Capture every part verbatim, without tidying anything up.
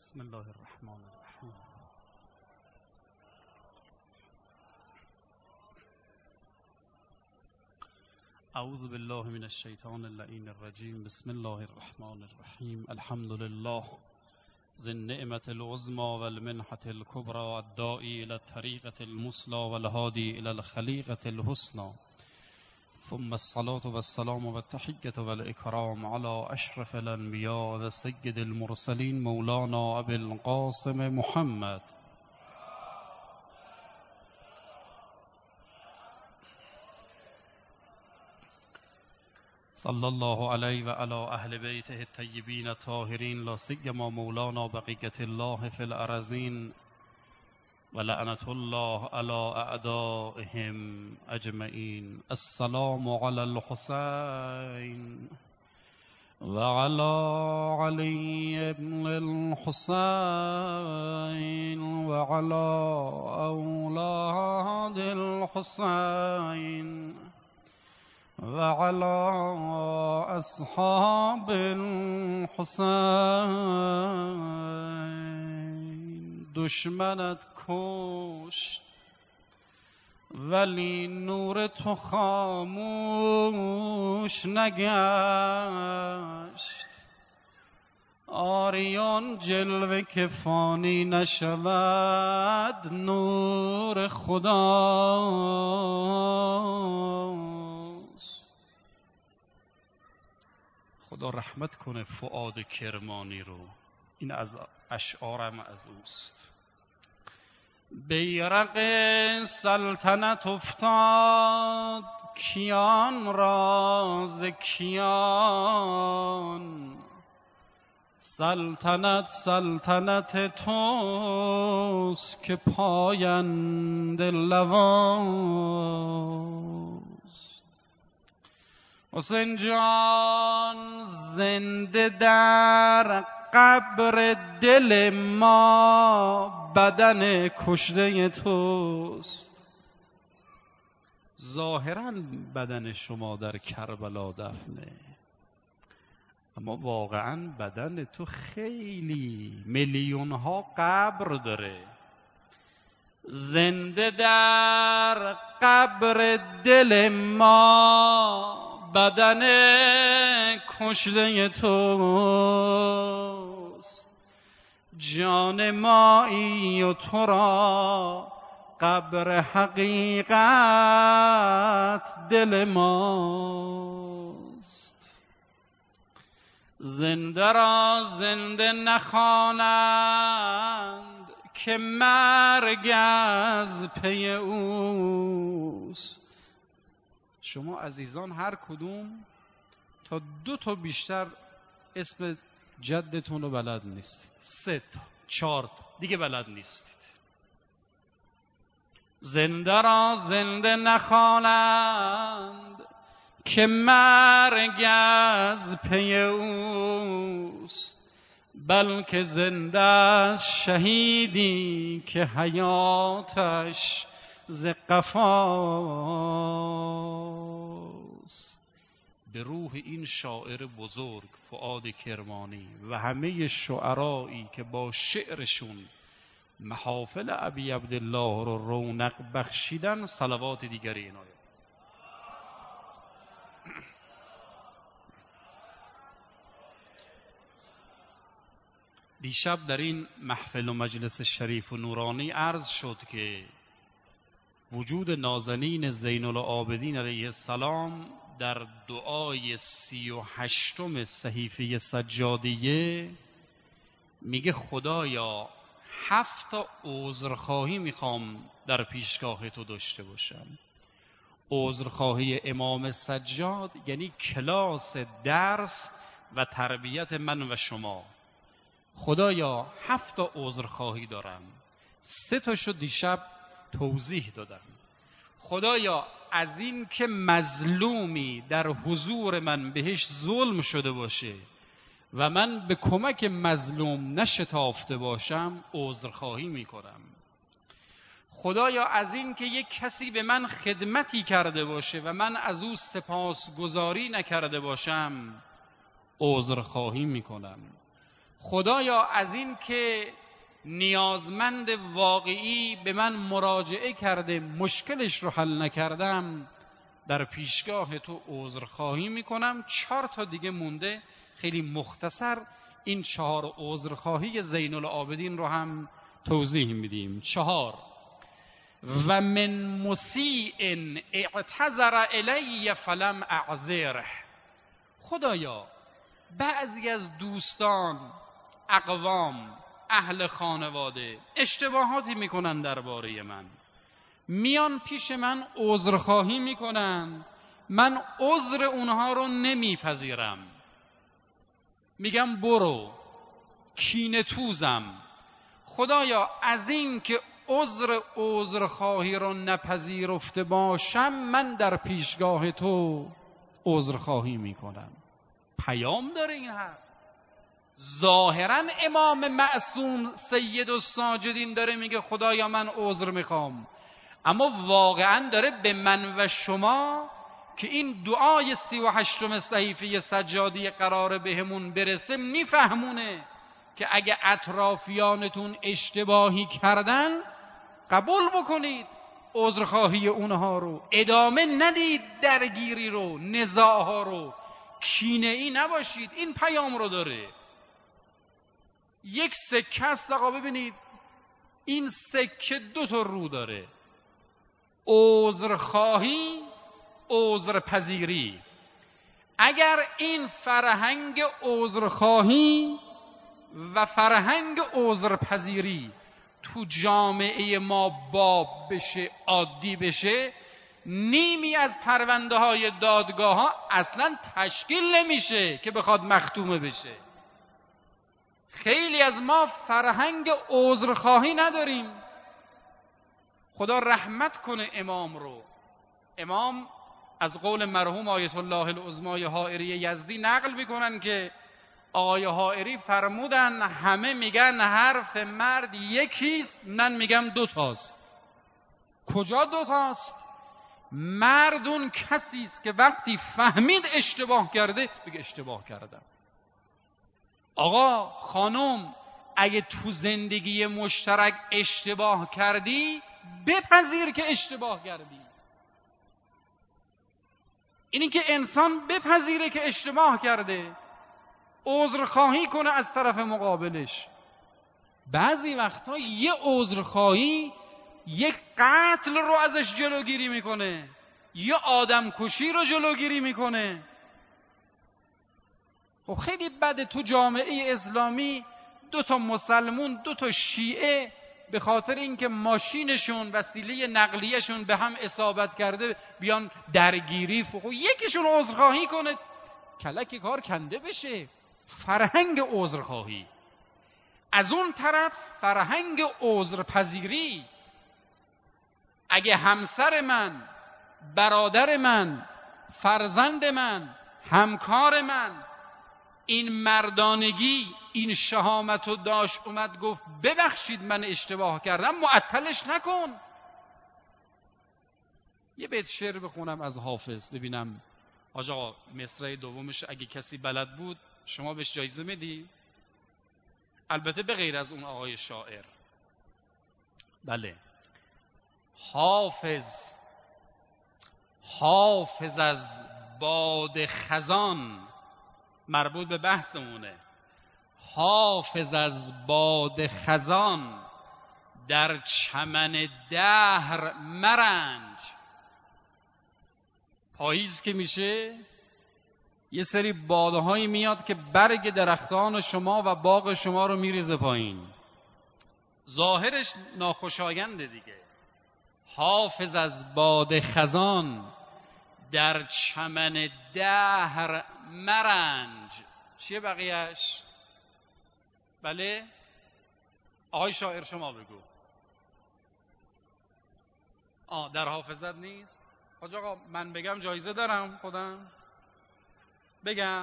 بسم الله الرحمن الرحیم. اعوذ بالله من الشیطان اللعین الرجیم. بسم الله الرحمن الرحیم. الحمد لله ذی النعمة العظمی والمنحة الكبرى الداعی الى الطریقة المثلی والهادی الى الخلیقة الحسنى، ثم الصلاة والسلام والتحیة والإکرام على اشرف الانبیاء و سید المرسلین مولانا ابی القاسم محمد صلی الله علیه و علی اهل بیته الطیبین الطاهرین، لا سیما مولانا بقیة الله فی الارضین و لعنة الله علی اعدائهم اجمعین. السلام علی الحسین و علی علی بن الحسین و علی اولاد الحسین و علی اصحاب الحسین. دشمنت کشت ولی نور تو خاموش نگشت، آریان جلوه که فانی نشود نور خداست. خدا رحمت کنه فؤاد کرمانی رو، این از اشعارم از اوست. بیرق سلطنت افتاد کیان راز کیان، سلطنت سلطنت توست که پاینده لواست. حسین جان زنده در قبر دل ما بدن کشته توست. ظاهراً بدن شما در کربلا دفنه، اما واقعاً بدن تو خیلی میلیون ها قبر داره. زنده در قبر دل ما بدن کشته توست. جان مایی و تو را قبر حقیقت دل ماست. زنده را زنده نخوانند که مرگ از پی اوست. شما عزیزان هر کدوم تا دو تا بیشتر اسم جدتون رو بلد نیستید، سه تا چهار تا دیگه بلد نیستید. زنده را زنده نخوانند که مرگ از پی اوست، بلکه زنده از شهیدی که حیاتش ز قفاست. به روح این شاعر بزرگ فؤاد کرمانی و همه شعرایی که با شعرشون محافل ابی عبدالله رو رونق بخشیدن صلوات دیگری عنایت. دیشب در این محفل و مجلس شریف و نورانی عرض شد که وجود نازنین زین العابدین علیه السلام در دعای سی و هشتم صحیفه سجادیه میگه خدایا هفت تا عذرخواهی میخوام در پیشگاه تو داشته باشم. عذرخواهی امام سجاد یعنی کلاس درس و تربیت من و شما. خدایا هفت تا عذرخواهی دارم، سه تاشو دیشب توضیح دادم. خدایا از این که مظلومی در حضور من بهش ظلم شده باشه و من به کمک مظلوم نشتافته باشم عذرخواهی میکنم. خدایا از این که یک کسی به من خدمتی کرده باشه و من از او سپاسگزاری نکرده باشم عذرخواهی میکنم. خدایا از این که نیازمند واقعی به من مراجعه کرده مشکلش رو حل نکردم، در پیشگاه تو عذرخواهی میکنم. چهار تا دیگه مونده، خیلی مختصر این چهار عذرخواهی زین العابدین رو هم توضیح میدیم. چهار: و من مسیء اعتذر الی فلم اعذره. خدایا بعضی از دوستان، اقوام، اهل خانواده اشتباهاتی میکنن درباره من، میان پیش من عذرخواهی میکنن، من عذر اونها رو نمیپذیرم، میگم برو، کینه توزم. خدایا از این که عذر عذرخواهی رو نپذیرفته باشم، من در پیشگاه تو عذرخواهی میکنم. پیام داره این حرف. ظاهرا امام معصوم سید الساجدین داره میگه خدایا من عذر میخوام، اما واقعا داره به من و شما که این دعای سی و هشتم صحیفه سجادی قراره بهمون برسه میفهمونه که اگه اطرافیانتون اشتباهی کردن قبول بکنید عذرخواهی اونها رو، ادامه ندید درگیری رو، نزاعها رو، کینه ای نباشید. این پیام رو داره. یک سکه است آقا، ببینید این سکه دو تا رو داره، عذرخواهی، عذرپذیری. اگر این فرهنگ عذرخواهی و فرهنگ عذرپذیری تو جامعه ما باب بشه، عادی بشه، نیمی از پرونده های دادگاه ها اصلا تشکیل نمیشه که بخواد مختومه بشه. خیلی از ما فرهنگ عذرخواهی نداریم. خدا رحمت کنه امام رو. امام از قول مرحوم آیت الله العظمای حائری یزدی نقل میکنن که آقای حائری فرمودن همه میگن حرف مرد یکیست، من میگم دوتاست. کجا دوتاست؟ مرد اون کسی است که وقتی فهمید اشتباه کرده بگه اشتباه کردم. آقا خانم اگه تو زندگی مشترک اشتباه کردی بپذیر که اشتباه کردی. اینی که انسان بپذیره که اشتباه کرده، عذرخواهی کنه از طرف مقابلش. بعضی وقتا یه عذرخواهی یک قتل رو ازش جلوگیری میکنه، یه آدم کشی رو جلوگیری میکنه. خب خیلی بده تو جامعه اسلامی دو تا مسلمون، دو تا شیعه به خاطر اینکه ماشینشون وسیله نقلیهشون به هم اصابت کرده بیان درگیری، خب یکیشون عذرخواهی کنه کلک کار کنده بشه. فرهنگ عذرخواهی. از اون طرف فرهنگ عذرپذیری. اگه همسر من، برادر من، فرزند من، همکار من این مردانگی، این شهامت رو داشت، اومد گفت ببخشید من اشتباه کردم، معطلش نکن. یه بیت شعر بخونم از حافظ ببینم حاج آقا مصرع دومش اگه کسی بلد بود شما بهش جایزه میدی؟ البته به غیر از اون آقای شاعر. بله. حافظ حافظ از باد خزان، مربوط به بحثمونه. حافظ از باد خزان در چمن دهر مرنج. پاییز که میشه یه سری بادهایی میاد که برگ درختان شما و باغ شما رو میریزه پایین، ظاهرش ناخوشاینده دیگه. حافظ از باد خزان در چمن دهر مرنج. چیه بقیهش؟ بله آقای شاعر شما بگو. آه در حافظت نیست؟ حاج آقا من بگم جایزه دارم خودم؟ بگم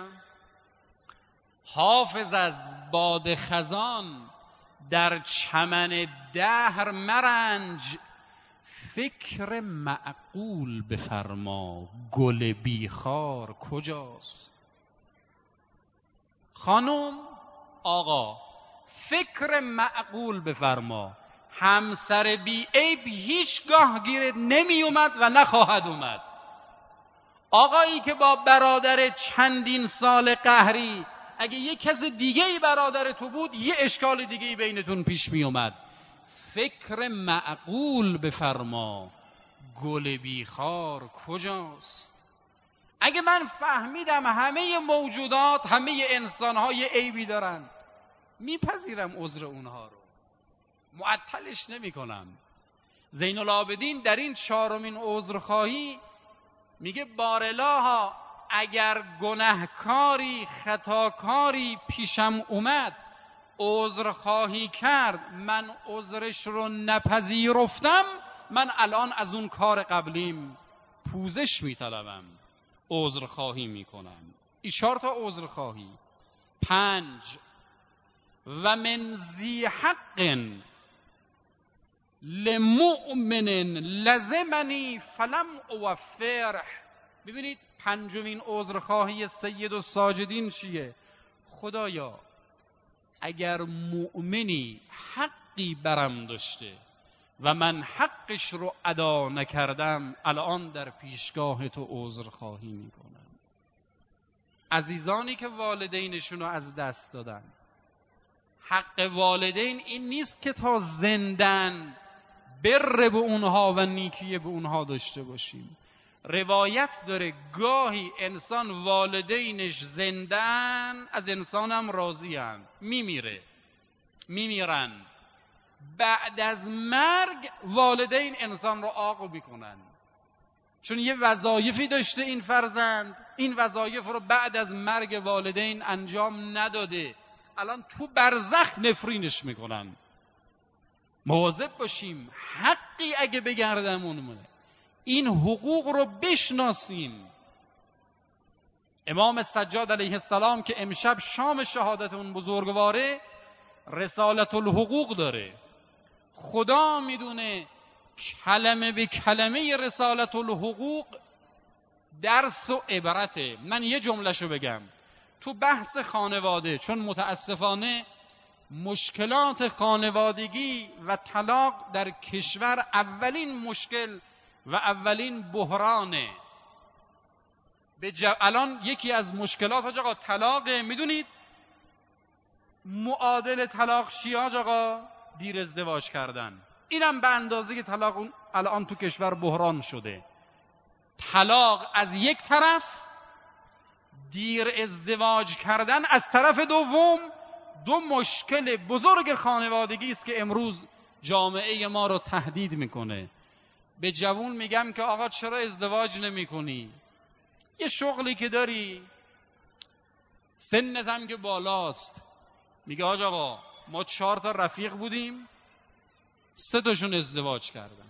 حافظ از باد خزان در چمن دهر مرنج، فکر معقول بفرما گل بیخار کجاست. خانم آقا فکر معقول بفرما، همسر بی عیب هیچگاه گیرت نمی اومد و نخواهد اومد. آقایی که با برادر چندین سال قهری، اگه یه کس دیگه ای برادر تو بود یه اشکال دیگه ای بینتون پیش می اومد. فکر معقول بفرما، گل بیخار کجاست؟ اگه من فهمیدم همه موجودات، همه انسان‌ها یه عیبی دارن، میپذیرم عذر اونها رو، معطلش نمی کنم. زین العابدین در این چهارمین عذرخواهی میگه بارالها اگر گناهکاری خطاکاری پیشم اومد عذرخواهی کرد، من عذرش رو نپذیرفتم، من الان از اون کار قبلیم پوزش میطلبم، عذرخواهی میکنم. این چهار تا عذرخواهی. پنج، و من ذی حق لمؤمن لزمنی فلم اوفره. ببینید پنجمین عذرخواهی سید الساجدین چیه؟ خدایا اگر مؤمنی حقی برم داشته و من حقش رو ادا نکردم، الان در پیشگاه تو عذرخواهی میکنم. عزیزانی که والدینشون رو از دست دادن، حق والدین این نیست که تا زندن بر به اونها و نیکی به اونها داشته باشیم. روایت داره گاهی انسان والدینش زندن، از انسانم راضی هن، میمیره میمیرن، بعد از مرگ والدین انسان رو عاق میکنن، چون یه وظایفی داشته این فرزند، این وظایف رو بعد از مرگ والدین انجام نداده، الان تو برزخ نفرینش میکنن. مواظب باشیم، حقی اگه بگردمونه این حقوق رو بشناسیم. امام سجاد علیه السلام که امشب شام شهادت اون بزرگواره، رسالت الحقوق داره. خدا میدونه کلمه به کلمه رسالت الحقوق درس و عبرته. من یه جملهشو بگم تو بحث خانواده، چون متاسفانه مشکلات خانوادگی و طلاق در کشور اولین مشکل و اولین بحرانه. به جو... الان یکی از مشکلات حاج آقا طلاقه. میدونید معادل طلاق چیه حاج آقا؟ دیر ازدواج کردن. اینم به اندازه که طلاق الان تو کشور بحران شده. طلاق از یک طرف، دیر ازدواج کردن از طرف دوم، دو مشکل بزرگ خانوادگی است که امروز جامعه ما رو تهدید میکنه. به جوون میگم که آقا چرا ازدواج نمی کنی؟ یه شغلی که داری، سنت هم که بالاست. میگه حاج آقا ما چهار تا رفیق بودیم، سه تاشون ازدواج کردن،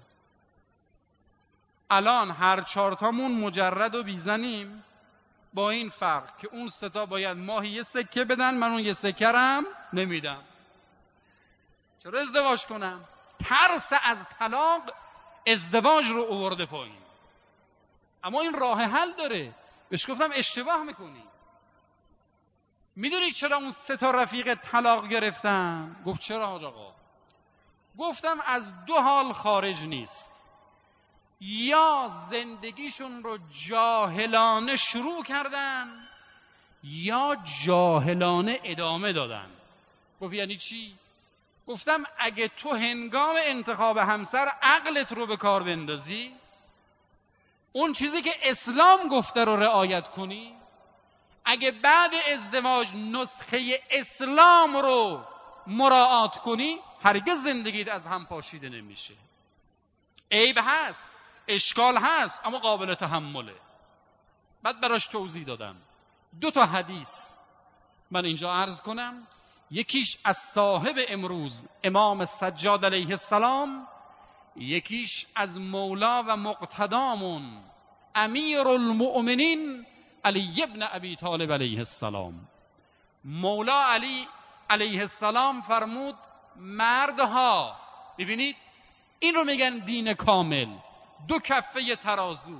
الان هر چهار تامون مجرد و بیزنیم، با این فرق که اون سه تا باید ماهی یه سکه بدن، من اون یه سکه هم نمیدم. چرا ازدواج کنم؟ ترس از طلاق ازدواج رو آورده پایین. اما این راه حل داره. بهش گفتم اشتباه میکنی. میدونی چرا اون سه تا رفیق طلاق گرفتن؟ گفت چرا حاج آقا؟ گفتم از دو حال خارج نیست، یا زندگیشون رو جاهلانه شروع کردن یا جاهلانه ادامه دادن. گفت یعنی چی؟ گفتم اگه تو هنگام انتخاب همسر عقلت رو به کار بندازی، اون چیزی که اسلام گفته رو رعایت کنی، اگه بعد ازدواج نسخه اسلام رو مراعات کنی، هرگز زندگیت از هم پاشیده نمیشه. عیب هست، اشکال هست، اما قابل تحمله. بعد براش توضیح دادم. دو تا حدیث من اینجا عرض کنم. یکیش از صاحب امروز امام سجاد علیه السلام، یکیش از مولا و مقتدامون امیر المؤمنین علی ابن ابی طالب علیه السلام. مولا علی علیه السلام فرمود مردها، ببینید این رو میگن دین کامل، دو کفه ترازو.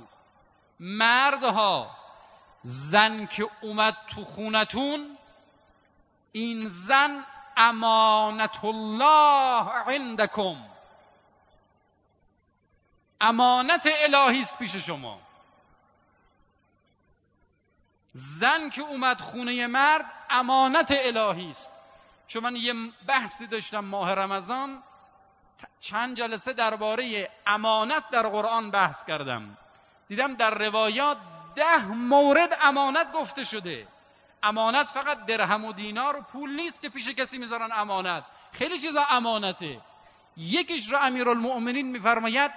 مردها، زن که اومد تو خونتون این زن امانت الله عندکم، امانت الهی است پیش شما. زن که اومد خونه مرد امانت الهی است. چون من یه بحثی داشتم ماه رمضان، چند جلسه درباره امانت در قرآن بحث کردم، دیدم در روایات ده مورد امانت گفته شده. امانت فقط درهم و دینار و پول نیست که پیش کسی میذارن امانت، خیلی چیزا امانته. یکیش را امیرالمؤمنین میفرماید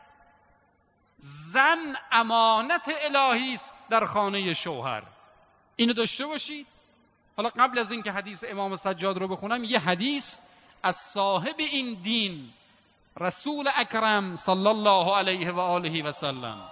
زن امانت الهی است در خانه شوهر. اینو داشته باشید. حالا قبل از اینکه حدیث امام سجاد رو بخونم، یه حدیث از صاحب این دین رسول اکرم صلی الله علیه و آله و سلم.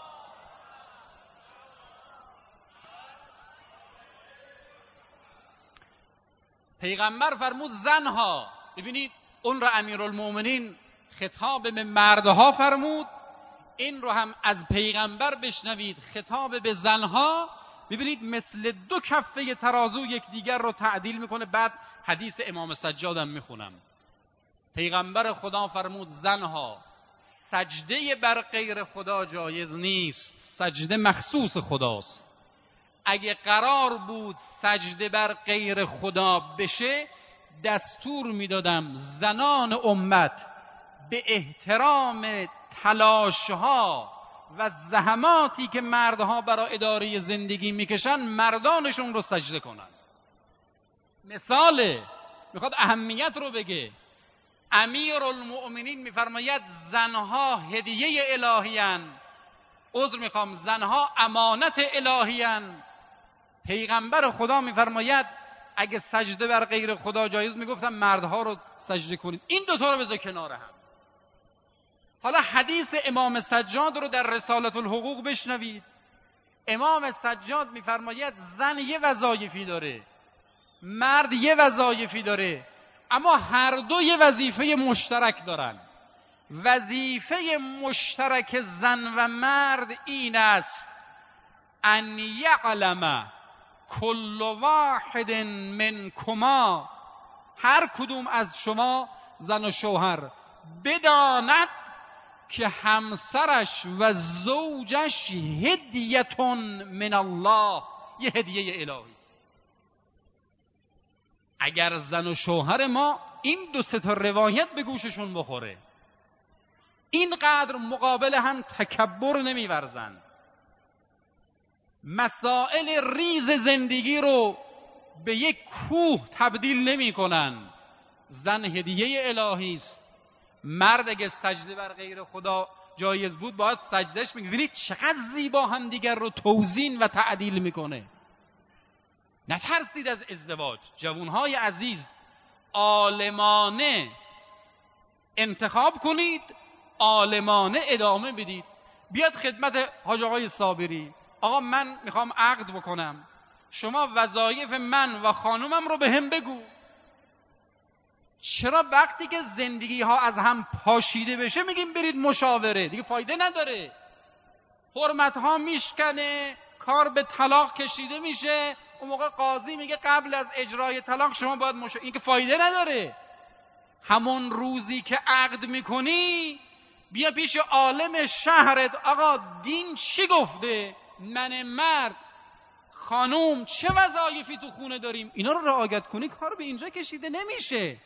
پیغمبر فرمود زنها، ببینید اون را امیرالمؤمنین خطاب به مردها فرمود، این رو هم از پیغمبر بشنوید خطاب به زنها. ببینید مثل دو کفه ترازو یکدیگر رو تعدیل میکنه. بعد حدیث امام سجادم میخونم. پیغمبر خدا فرمود زنها سجده بر غیر خدا جایز نیست، سجده مخصوص خداست. اگه قرار بود سجده بر غیر خدا بشه، دستور میدادم زنان امت به احترام تلاشها و زحماتی که مردها برای اداره زندگی میکشن مردانشون رو سجده کنن. مثاله، میخواد اهمیت رو بگه. امیرالمؤمنین میفرماید زنها هدیه الهیان، عذر میخوام زنها امانت الهیان. پیغمبر خدا میفرماید اگه سجده بر غیر خدا جایز میگفتم مردها رو سجده کنید. این دوتا رو بذار کنار هم. حالا حدیث امام سجاد رو در رسالة الحقوق بشنوید. امام سجاد میفرماید زن یه وظایفی داره، مرد یه وظایفی داره، اما هر دو یه وظیفه مشترک دارن. وظیفه مشترک زن و مرد این است ان یعلم کل واحد منکما، هر کدوم از شما زن و شوهر بداند که همسرش و زوجش هدیتون من الله، یه هدیه الهی است. اگر زن و شوهر ما این دو سه تا روایت به گوششون بخوره، اینقدر مقابل هم تکبر نمیورزن، مسائل ریز زندگی رو به یک کوه تبدیل نمی کنن. زن هدیه الهی است. مرد اگه سجده بر غیر خدا جایز بود باید سجدهش میگه. ببینید چقدر زیبا هم دیگر رو توزین و تعدیل میکنه. نترسید از ازدواج. جوانهای عزیز، عالمانه انتخاب کنید، عالمانه ادامه بدید. بیاد خدمت حاج آقای صابری، آقا من میخوام عقد بکنم، شما وظایف من و خانومم رو به هم بگو. چرا وقتی که زندگی ها از هم پاشیده بشه میگیم برید مشاوره؟ دیگه فایده نداره. حرمت ها میشکنه، کار به طلاق کشیده میشه، اون موقع قاضی میگه قبل از اجرای طلاق شما باید مشاوره. این که فایده نداره. همون روزی که عقد میکنی بیا پیش عالم شهرت، آقا دین چی گفته؟ من مرد، خانوم چه وظایفی تو خونه داریم؟ اینا رو رعایت کنی کار به اینجا کشیده نمیشه.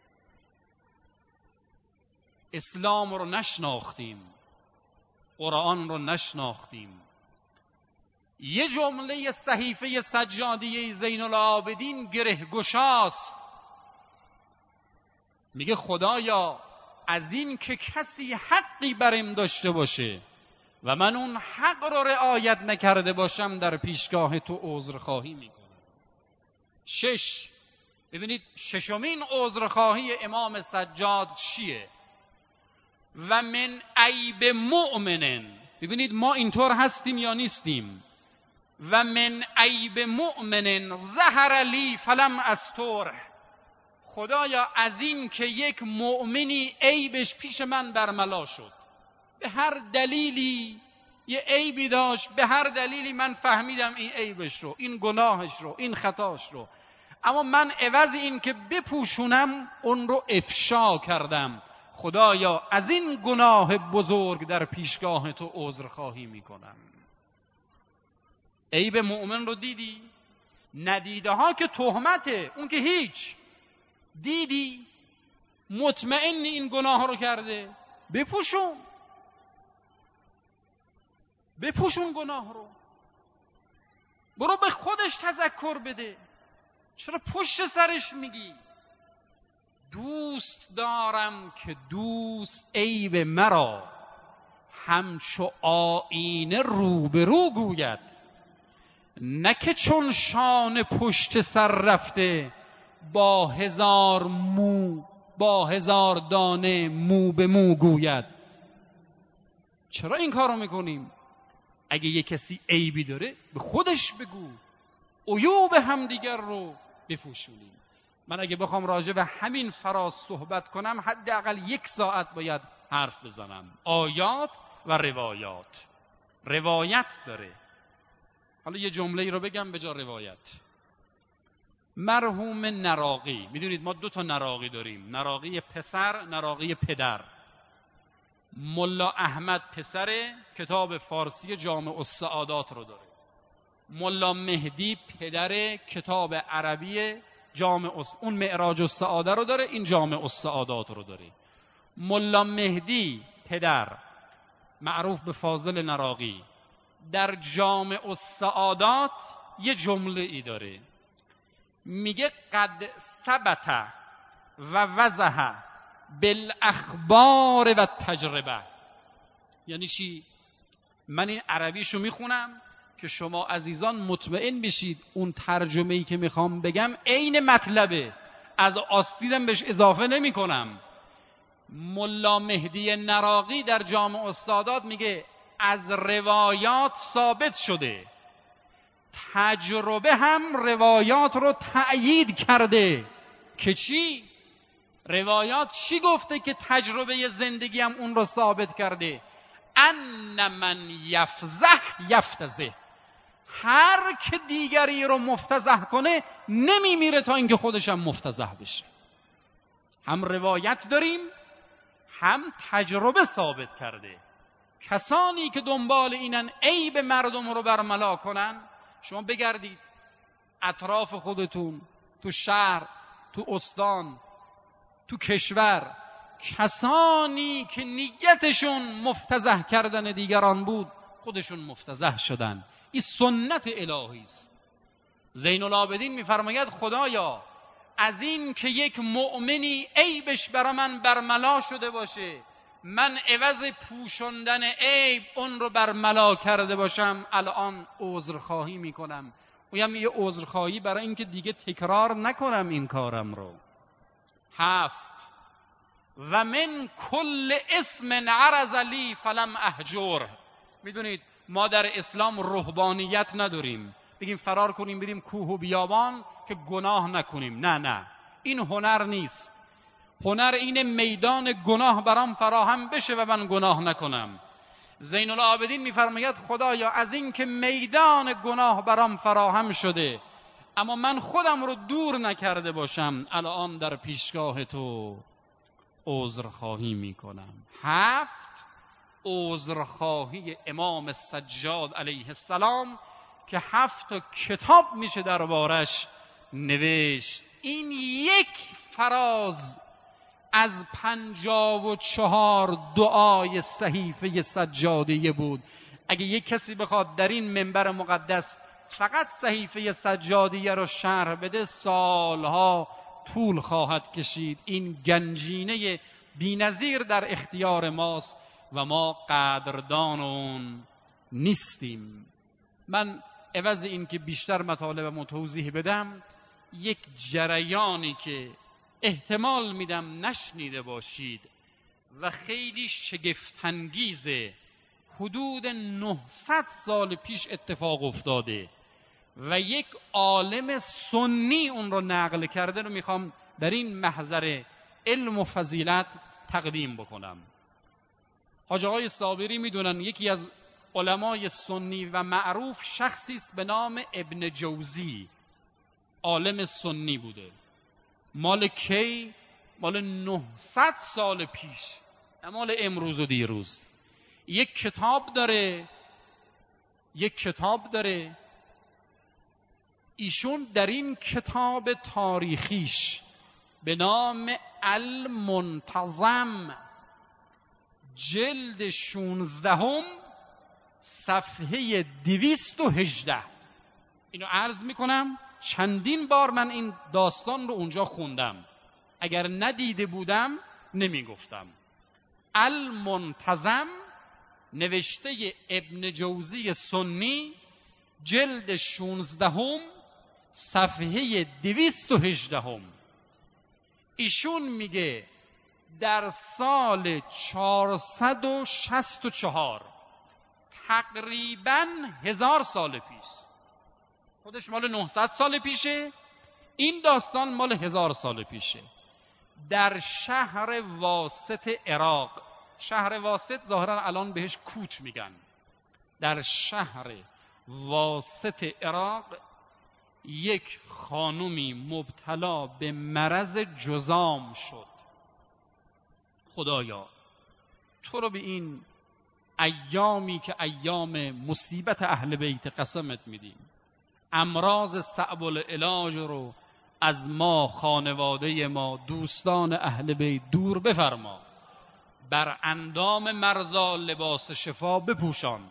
اسلام رو نشناختیم، قرآن رو نشناختیم. یه جمله صحیفه سجادیه زین العابدین گره گشاست. میگه خدایا از این که کسی حقی برم داشته باشه و من اون حق رو رعایت نکرده باشم در پیشگاه تو عذرخواهی میکنم. شش، ببینید ششمین عذرخواهی امام سجاد چیه؟ و من عیب مؤمنن. ببینید ما اینطور هستیم یا نیستیم؟ و من عیب مؤمنن ظهر لی فلم استره. خدایا از این که یک مؤمنی عیبش پیش من برملا شد، به هر دلیلی یه عیبی داشت، به هر دلیلی من فهمیدم این عیبش رو، این گناهش رو، این خطاش رو، اما من عوض این که بپوشونم اون رو افشا کردم. خدایا از این گناه بزرگ در پیشگاه تو عذرخواهی میکنم. عیب مؤمن رو دیدی؟ ندیده ها که تهمته، اون که هیچ. دیدی؟ مطمئنی این گناه رو کرده؟ بپوشون بپوشون گناه رو. برو به خودش تذکر بده. چرا پشت سرش میگی؟ دوست دارم که دوست عیب مرا همچو آینه روبرو گوید، نه که چون شانه پشت سر رفته با هزار مو با هزار دانه مو به مو گوید. چرا این کارو میکنیم؟ اگه یه کسی عیبی داره به خودش بگو، عیوب همدیگر رو بپوشونیم. من اگه بخوام راجع به همین فراز صحبت کنم حداقل یک ساعت باید حرف بزنم. آیات و روایات. روایت داره. حالا یه جمله ای رو بگم به جا روایت. مرحوم نراقی، میدونید ما دو تا نراقی داریم، نراقی پسر، نراقی پدر. ملا احمد پسر کتاب فارسی جامع السعادات رو داره. ملا مهدی پدر کتاب عربی جامع الس... اون معراج السعاده رو داره، این جامع السعادات رو داره. ملا مهدی پدر معروف به فاضل نراقی در جامع السعادات یه جمله ای داره، میگه قد ثبت و وضح بالاخبار و تجربه. یعنی چی؟ من این عربیشو میخونم که شما عزیزان مطمئن بشید اون ترجمه‌ای که میخوام بگم عین مطلبه، از آستیدم بهش اضافه نمی کنم. ملا مهدی نراقی در جامع السعادات میگه از روایات ثابت شده، تجربه هم روایات رو تأیید کرده. که چی؟ روایات چی گفته که تجربه زندگی هم اون رو ثابت کرده؟ ان من یفضح یفتضح. هر که دیگری رو مفتضح کنه نمیمیره تا اینکه خودش هم مفتضح بشه. هم روایت داریم هم تجربه ثابت کرده. کسانی که دنبال اینن عیب مردم رو برملا کنن، شما بگردید اطراف خودتون، تو شهر، تو استان، تو کشور، کسانی که نیتشون مفتضح کردن دیگران بود خودشون مفتضح شدن. این سنت الهی است. زین العابدین میفرماید خدایا از این که یک مؤمنی عیبش برا من برملا شده باشه، من عوض پوشوندن عیب اون رو برملا کرده باشم، الان عذرخواهی میکنم. اویم یه عذرخواهی برای اینکه دیگه تکرار نکنم این کارم رو. هفت، و من کل اسم عرض لی فلم اهجر. میدونید ما در اسلام رهبانیت نداریم، بگیم فرار کنیم بریم کوه و بیابان که گناه نکنیم. نه نه، این هنر نیست. هنر اینه میدان گناه برام فراهم بشه و من گناه نکنم. زین العابدین میفرماید خدایا از این که میدان گناه برام فراهم شده اما من خودم رو دور نکرده باشم، الان در پیشگاه تو عذرخواهی میکنم. هفت، عذرخواهی امام سجاد علیه السلام که هفت کتاب میشه دربارش نوشت. این یک فراز از پنجاه و چهار دعای صحیفه سجادیه بود. اگه یک کسی بخواد در این منبر مقدس فقط صحیفه سجادیه رو شرح بده سالها طول خواهد کشید. این گنجینه بی‌نظیر در اختیار ماست و ما قدردان اون نیستیم. من عوض این که بیشتر مطالبمو توضیح بدم، یک جریانی که احتمال میدم نشنیده باشید و خیلی شگفت‌انگیزه، حدود نهصد سال پیش اتفاق افتاده و یک عالم سنی اون رو نقل کرده رو میخوام در این محضر علم و فضیلت تقدیم بکنم. حاج آقای صابری میدونن یکی از علمای سنی و معروف شخصی است به نام ابن جوزی. عالم سنی بوده. مال کی؟ مال نهصد سال پیش، نه مال امروز و دیروز. یک کتاب داره یک کتاب داره ایشون در این کتاب تاریخیش به نام المنتظم جلد شونزدهم صفحه دویست و هجده، اینو عرض میکنم چندین بار من این داستان رو اونجا خوندم، اگر ندیده بودم نمیگفتم. المنتظم نوشته ابن جوزی سنی جلد شونزدهم صفحه دویست و هجدهم. ایشون میگه در سال چهارصد و شصت و چهار، تقریباً هزار سال پیش، خودش مال نهصد سال پیشه، این داستان مال هزار سال پیشه، در شهر واسط عراق، شهر واسط ظاهرا الان بهش کوت میگن، در شهر واسط عراق یک خانومی مبتلا به مرض جذام شد. خدایا تو رو به این ایامی که ایام مصیبت اهل بیت قسمت میدیم، امراض صعب العلاج رو از ما، خانواده ما، دوستان اهل بیت دور بفرما، بر اندام مرضا لباس شفا بپوشان.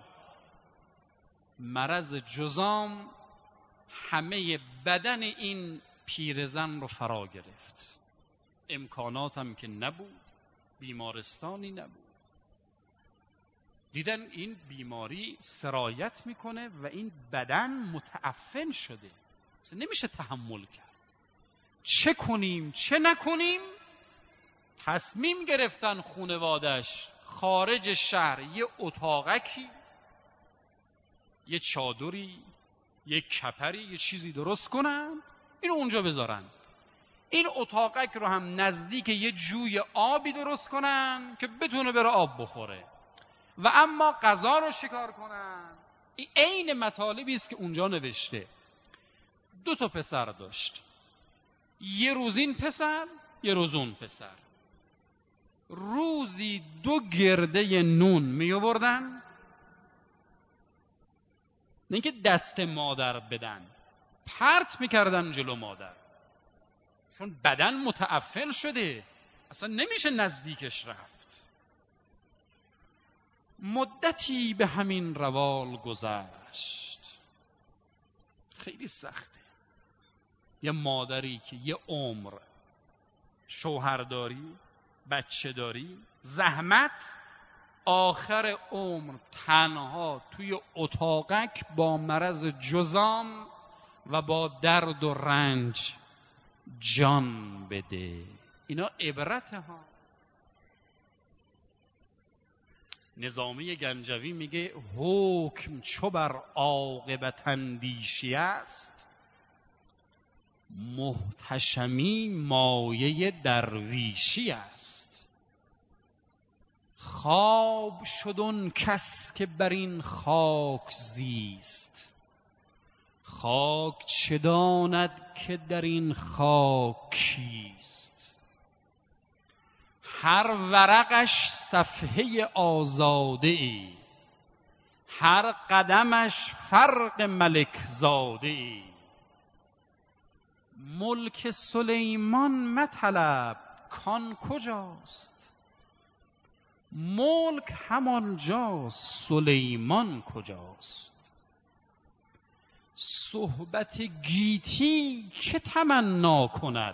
مرض جذام همه بدن این پیرزن رو فرا گرفت، امکانات هم که نبود، بیمارستانی نبود. دیدن این بیماری سرایت میکنه و این بدن متعفن شده، نمیشه تحمل کرد. چه کنیم چه نکنیم؟ تصمیم گرفتن خانوادش خارج شهر یه اتاقکی، یه چادری، یه کپری، یه چیزی درست کنن، اینو اونجا بذارن. این اتاقک رو هم نزدیک یه جوی آبی درست کنن که بتونه بره آب بخوره و اما غذا رو شکار کنن. این عین مطالبی است که اونجا نوشته. دو تا پسر داشت، یه روز این پسر یه روز اون پسر، روزی دو گرده نون می آوردن، نه اینکه دست مادر بدن، پرت میکردن جلو مادر، چون بدن متعفن شده اصلا نمیشه نزدیکش رفت. مدتی به همین روال گذشت. خیلی سخته یه مادری که یه عمر شوهرداری، بچه داری، زحمت، آخر عمر تنها توی اتاقک با مرض جذام و با درد و رنج جان بده. اینا عبرت ها. نظامی گنجوی میگه حکم چو بر عاقبت اندیشی است، محتشمی مایه درویشی است. خواب شد اون کس که بر این خاک زیست، خاک چه داند که در این خاک کیست. هر ورقش صفحه آزاده ای، هر قدمش فرق ملک زاده ای. ملک سلیمان مطلب کان کجاست، ملک همانجاست سلیمان کجاست. صحبت گیتی که تمنا کند،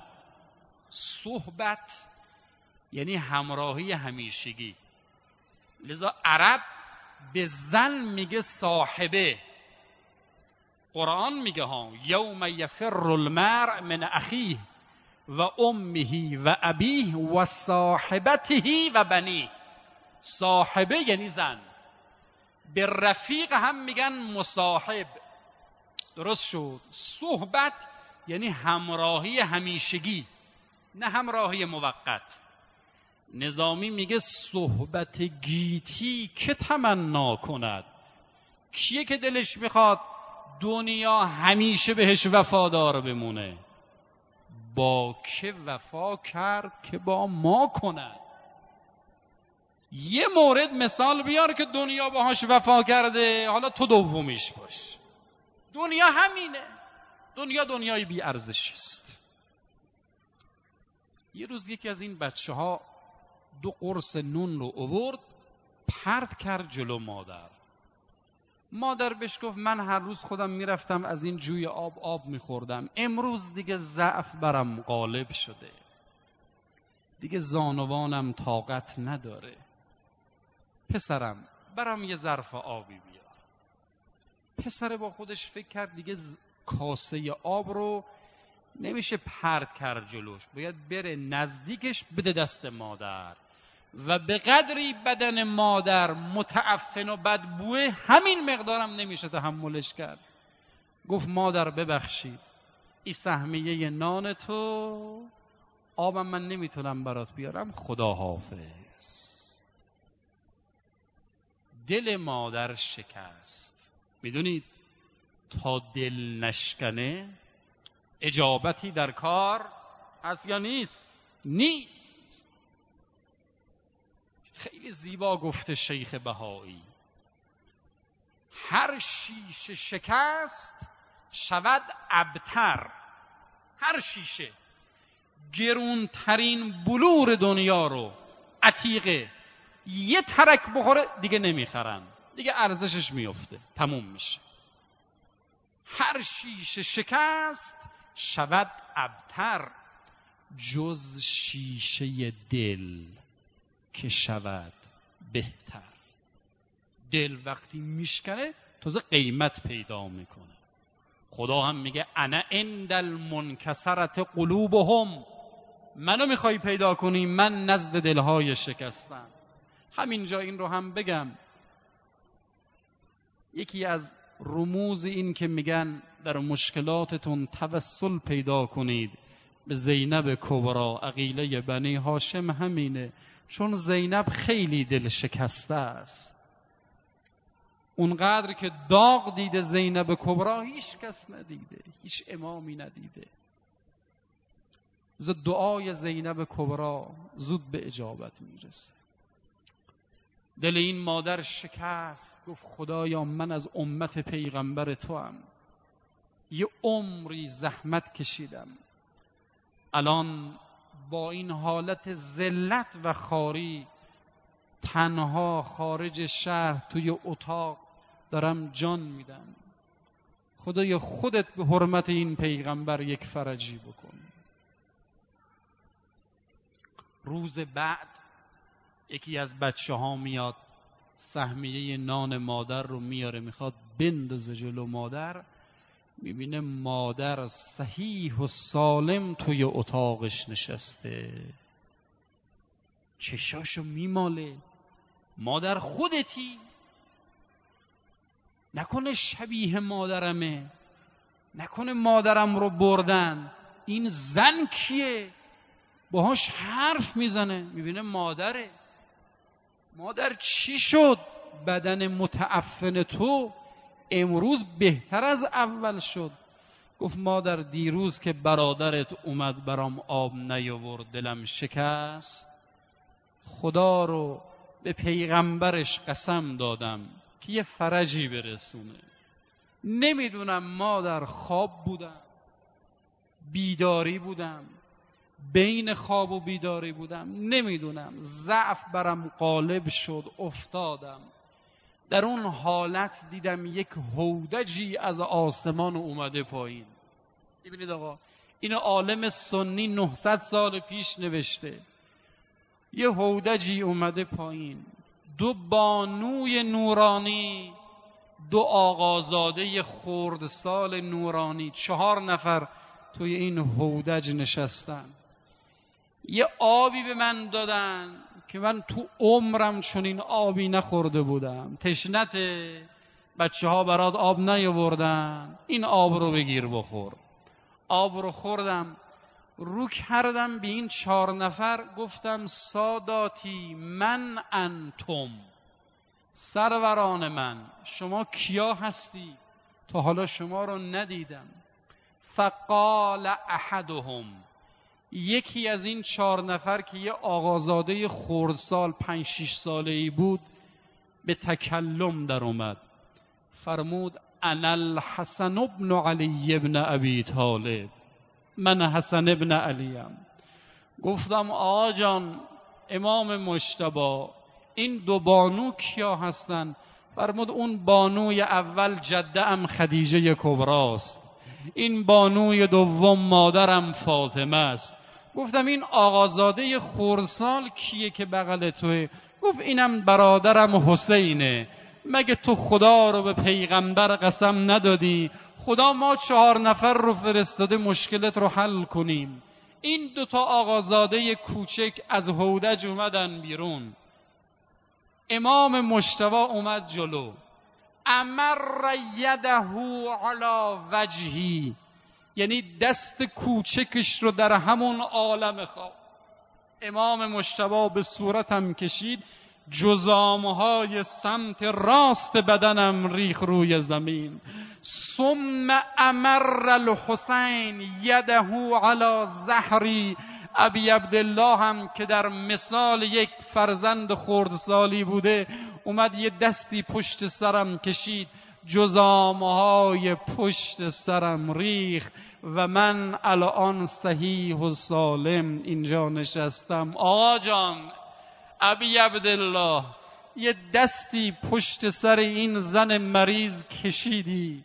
صحبت یعنی همراهی همیشگی. لذا عرب به زن میگه صاحبه. قرآن میگه ها یوم یفر المرء من اخیه و امه و ابیه و صاحبته و بنیه. صاحبه یعنی زن. به رفیق هم میگن مصاحب. درست شد. صحبت یعنی همراهی همیشگی، نه همراهی موقت. نظامی میگه صحبت گیتی که تمنا کند. کیه که دلش میخواد دنیا همیشه بهش وفادار بمونه. با که وفا کرد که با ما کند. یه مورد مثال بیار که دنیا باهاش وفا کرده، حالا تو دومیش باش. دنیا همینه. دنیا دنیای بی ارزشی است. یه روز یکی از این بچه ها دو قرص نون رو آورد پرت کرد جلو مادر. مادر بهش گفت من هر روز خودم میرفتم از این جوی آب آب میخوردم، امروز دیگه ضعف برم غالب شده، دیگه زانوانم طاقت نداره، پسرم برام یه ظرف آبی بیار. پسر با خودش فکر کرد دیگه کاسه آب رو نمیشه پرت کرد جلوش، باید بره نزدیکش بده دست مادر. و به قدری بدن مادر متعفن و بدبوه همین مقدارم نمیشه تحملش کرد. گفت مادر ببخشید، این سهمیه نان تو، آبم من نمیتونم برات بیارم، خدا حافظ. دل مادر شکست. میدونید تا دل نشکنه اجابتی در کار هست یا نیست؟ نیست. خیلی زیبا گفته شیخ بهایی، هر شیشه شکست شود ابتر. هر شیشه، گرونترین بلور دنیا رو عتیقه یه ترک بخوره دیگه نمیخرن، دیگه ارزشش میفته، تموم میشه. هر شیشه شکست شود ابتر، جز شیشه دل که شود بهتر. دل وقتی میشکنه تازه قیمت پیدا میکنه. خدا هم میگه انا عند المنکسرت قلوبهم، منو میخوای پیدا کنی، من نزد دلهای شکستم. همینجا این رو هم بگم، یکی از رموز این که میگن در مشکلاتتون توسل پیدا کنید به زینب کبرا عقیله بنی هاشم همینه. چون زینب خیلی دل شکسته است، اونقدر که داغ دیده زینب کبرا هیچ کس ندیده، هیچ امامی ندیده. زود دعای زینب کبرا زود به اجابت میرسه. دل این مادر شکست، گفت خدایا من از امت پیغمبر تو هم یه عمری زحمت کشیدم، الان با این حالت ذلت و خواری تنها خارج شهر توی اتاق دارم جان میدم، خدایا خودت به حرمت این پیغمبر یک فرجی بکن. روز بعد یکی از بچه ها میاد سهمیه نان مادر رو میاره میخواد بندازه جلو مادر، میبینه مادر صحیح و سالم توی اتاقش نشسته، چشاشو میماله. مادر خودتی؟ نکنه شبیه مادرمه؟ نکنه مادرم رو بردن؟ این زن کیه؟ باهاش حرف میزنه، میبینه مادره. مادر چی شد؟ بدن متعفن تو امروز بهتر از اول شد. گفت مادر دیروز که برادرت اومد برام آب نیاورد دلم شکست، خدا رو به پیغمبرش قسم دادم که یه فرجی برسونه. نمیدونم مادر خواب بودم بیداری بودم، بین خواب و بیداری بودم، نمیدونم، ضعف برم غالب شد افتادم. در اون حالت دیدم یک هودجی از آسمان اومده پایین. ببینید آقا، این عالم سنی نهصد سال پیش نوشته. یه هودجی اومده پایین، دو بانوی نورانی، دو آقازاده خردسال نورانی، چهار نفر توی این هودج نشستن. یه آبی به من دادن که من تو عمرم چنین آبی نخورده بودم. تشنته، بچه ها برات آب نیاوردن، این آب رو بگیر بخور. آب رو خوردم، رو کردم به این چهار نفر، گفتم ساداتی من انتم، سروران من شما کیا هستی؟ تا حالا شما رو ندیدم. فقال احدهم، یکی از این چهار نفر که یه آقازاده خردسال پنج شش ساله ای بود به تکلم در اومد، فرمود انا الحسن ابن علی ابن ابی طالب، من حسن ابن علیم. گفتم آقا جان امام مجتبی این دو بانو کیا هستن؟ فرمود اون بانوی اول جده ام خدیجه کبراست، این بانوی دوم مادرم فاطمه است. گفتم این آقازاده خردسال کیه که بغل توه؟ گفت اینم برادرم حسینه. مگه تو خدا رو به پیغمبر قسم ندادی خدا ما چهار نفر رو فرستاده مشکلت رو حل کنیم؟ این دوتا آقازاده کوچک از هودج اومدن بیرون. امام مجتبی اومد جلو، امر یده علی وجهی، یعنی دست کوچکش رو در همون عالم خواب امام مجتبی به صورتم کشید، جزامهای سمت راست بدنم ریخ روی زمین. ثم امر الحسین یده علی ظهری، ابی عبدالله هم که در مثال یک فرزند خردسالی بوده اومد یه دستی پشت سرم کشید، جزامهای پشت سرم ریخ و من الان صحیح و سالم اینجا نشستم. آقا جان ابی عبدالله یه دستی پشت سر این زن مریض کشیدی،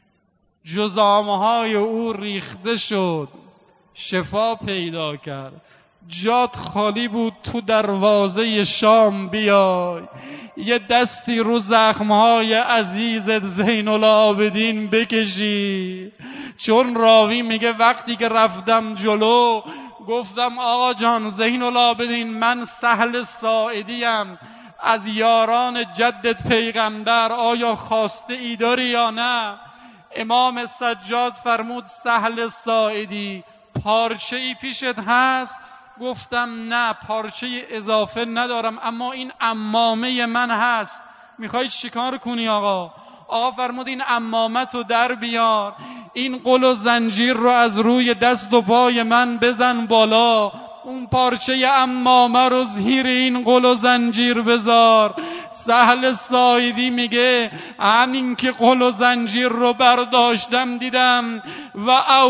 جزامهای او ریخته شد، شفا پیدا کرد، جات خالی بود تو دروازه شام بیای یه دستی رو زخمهای عزیزت زین العابدین بکشی. چون راوی میگه وقتی که رفتم جلو گفتم آقا جان زین العابدین من سهل ساعدیم، از یاران جدت پیغمبر آیا خواسته ای داری یا نه؟ امام سجاد فرمود سهل ساعدی پارچه ای پیشت هست؟ گفتم نه پارچه اضافه ندارم اما این عمامه من هست. میخوای چیکار کنی آقا؟ آقا فرمود این عمامت رو در بیار، این قل و زنجیر رو از روی دست و پای من بزن بالا، اون پارچه عمامه رو زیر این قل و زنجیر بذار. سهل ساعدی میگه همین که قل و زنجیر رو برداشتم دیدم و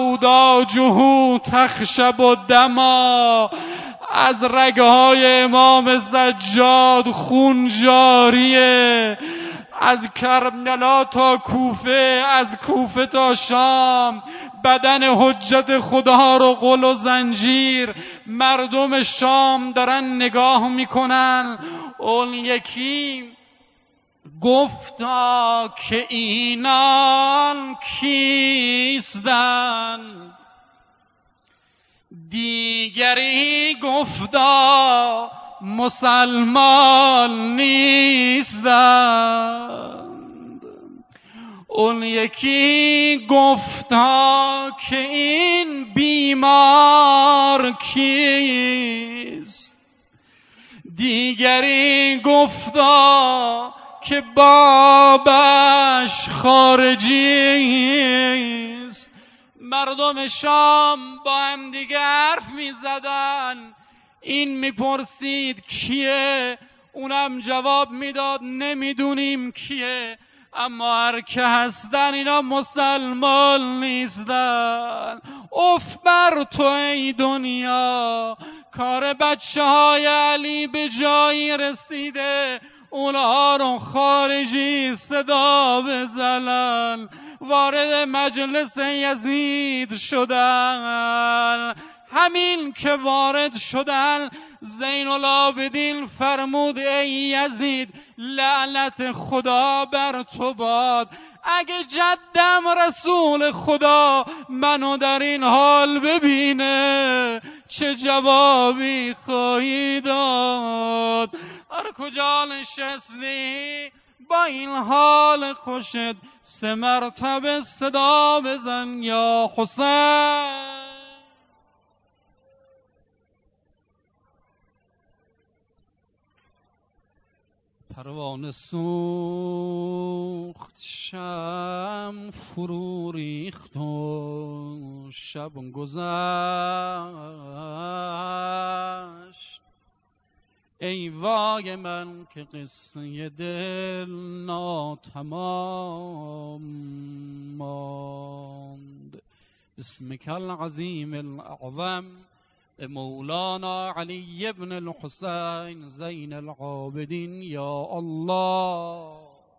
اوداجه تخشب و دما، از رگهای امام سجاد خون جاریه، از کربلا تا کوفه، از کوفه تا شام، بدن حجت خدا رو قل و زنجیر مردم شام دارن نگاه میکنن. اون یکی گفتا که اینان کیستند، دیگری گفتا مسلمان نیستند. اون یکی گفتا که این بیمار کیست، دیگری گفتا که بابش خارجیست. مردم شام با هم دیگه حرف می زدن، این میپرسید کیه، اونم جواب میداد نمیدونیم کیه، اما هر که هستن اینا مسلمان نیستن. اف بر تو ای دنیا، کار بچه های علی به جایی رسیده اونها رو خارجی صدا بزنن. وارد مجلس یزید شدن، همین که وارد شدن زین العابدین فرمود ای یزید لعنت خدا بر تو باد، اگه جدم رسول خدا منو در این حال ببینه چه جوابی خواهی داد؟ هر کجا نشستی با این حال خوشت سه مرتبه صدا بزن یا حسین. پروانه سوخت شمع دلم فرو ریخت و شب گذشت. ای وای من که قصه دل ناتمام ماند. اسمک العظیم الاعظم به مولانا علی ابن الحسین زین العابدین یا الله.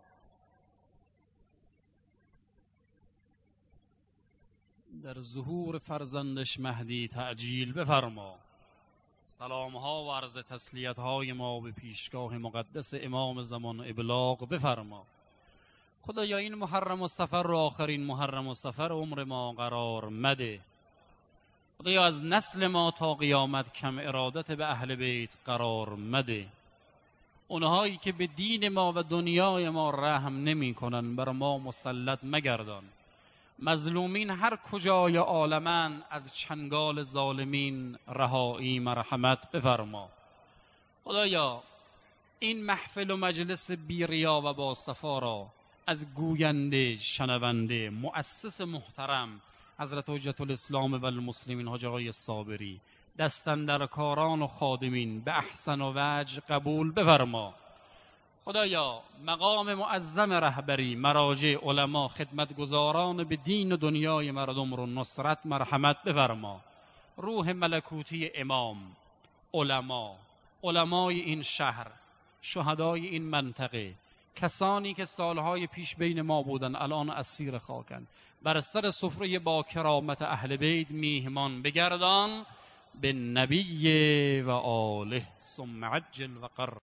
در ظهور فرزندش مهدی تعجیل بفرما. سلام ها و عرض تسلیت های ما به پیشگاه مقدس امام زمان ابلاغ بفرما. خدایا این محرم و سفر رو آخرین محرم و سفر عمر ما قرار مده. خدایا از نسل ما تا قیامت کم ارادت به اهل بیت قرار مده. اونهایی که به دین ما و دنیای ما رحم نمی کنن بر ما مسلط مگردان. مظلومین هر کجای عالمن از چنگال ظالمین رهایی مرحمت بفرما. خدایا این محفل و مجلس بی ریا و با صفا را از گوینده، شنونده، مؤسس محترم حضرت حجت الاسلام و المسلمین حاج آقای صابری، دستاندرکاران و خادمین به احسن و وجه قبول بفرما. خدایا مقام معظم رهبری، مراجع، علما، خدمتگزاران به دین و دنیای مردم رو نصرت مرحمت بفرما. روح ملکوتی امام، علما، علمای این شهر، شهدای این منطقه، کسانی که سالهای پیش بین ما بودن الان اسیر خاکن، بر سر سفره با کرامت اهل بیت میهمان بگردان. به نبی و آله ثم عجل و قر